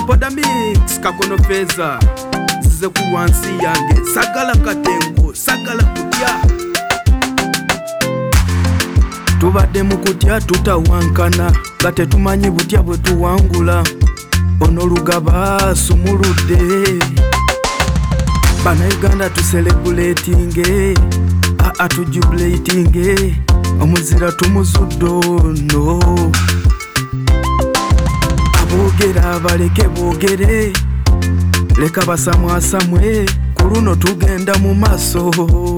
Poda mix kakono feza zize kuwansi yange sagala katengo sagala kutya tubadde mu kutya tutawankana gate tumanyi butya bwe tuwangula ono lugaba sumuludde Bannayuganda tuselebuletinge tujubilatinge omuzira tumuzuddo no aboogera baleke boogere leka basamwasamwe ku luno tugenda mu maaso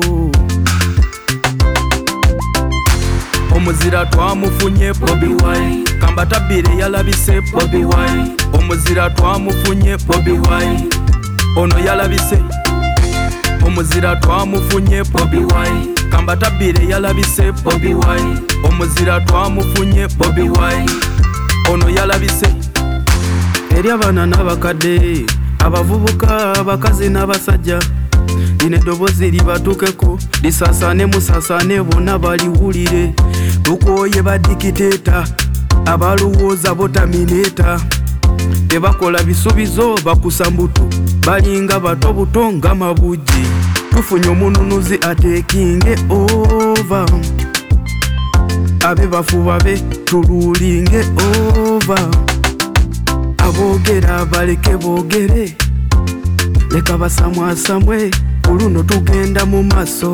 omuzira twamufunye Bobi Wine Kambatabire yalabise Bobi Wine omuzira twamufunye Bobi Wine ono yalabise omuzira twamufunye Bobi Wine Kambatabire yalabise Bobi Wine omuzira twamufunye Bobi Wine ono yalabise eri abaana n'abakadde abavubuka abakazi n'abasajja lino eddoboozi libatukeko lisaasane musaasane bonna baliwulire tukooye badikiteeta abalowooza botamineta tebakola bisuubizo bakusa mbuto balinga bato buto nga mabuji tufunye omununuzi atekinge ova abe bafuba be tululinge ova aboogera baleke boogere leka basamwasamwe ku luno tugenda mu maaso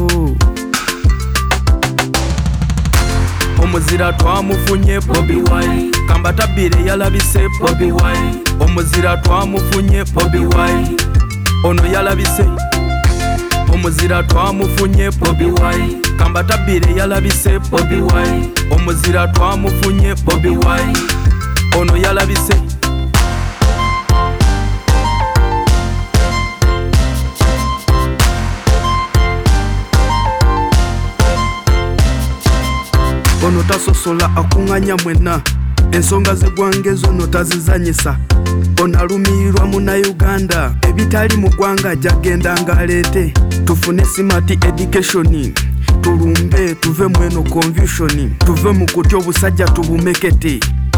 omuzira twamufunye Bobi Wine Kambatabire yalabise Bobi Wine omuzira twamufunye Bobi Wine ono yalabise omuzira twamufunye Bobi Wine Kambatabire yalabise Bobi Wine omuzira twamufunye Bobi Wine ono yalabise ono tasosola akunganya mwena ensonga zegwange zono tazizanyisa ono alumirirwa Munnayuganda ebitali mu ggwanga jagenda ngaleete tufune smart education tulumbe tuve mweno confusion tuve mu kutya obusajja tubumekete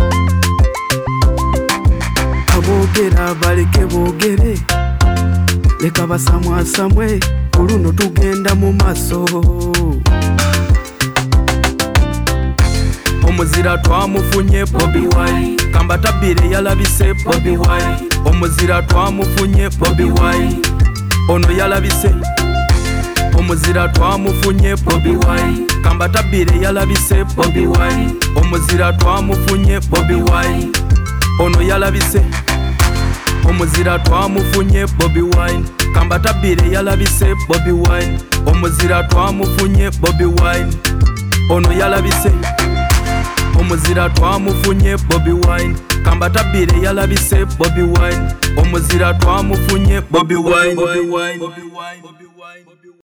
aboogera baleke boogere leka basamwasamwe ku luno tugenda mu maaso omuzira twamufunye Bobi Wine Kambatabire yalabise Bobi Wine omuzira twamufunye Bobi Wine ono yalabise omuzira twamufunye Bobi Wine Kambatabire yalabise Bobi Wine omuzira twamufunye Bobi Wine ono yalabise omuzira twamufunye Bobi Wine Kambatabire yalabise Bobi Wine omuzira twamufunye Bobi Wine ono yalabise omuzira twamufunye Bobi Wine Kambatabire yalabise Bobi Wine omuzira twamufunye Bobi Wine